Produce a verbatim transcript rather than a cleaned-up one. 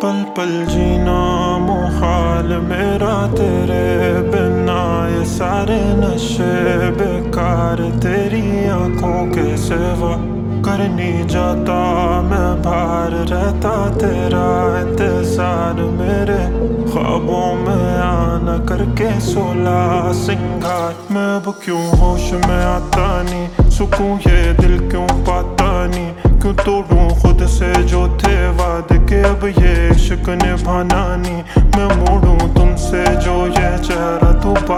पल पल जीना मुहाल मेरा तेरे बिना, ये सारे नशे बेकार तेरी आंखों के सिवा। करनी जाता मैं बाहर रहता तेरा इंतजार, मेरे ख्वाबों में आना करके सोला सिंगार। मैं अब क्यों होश में आता नहीं, सुकून ये दिल क्यों पाता नहीं। क्यों तोड़ूं खुद से जो थे वादे के, अब ये इश्क निभाना नहीं। मैं मोड़ूं तुमसे जो ये चेहरा तू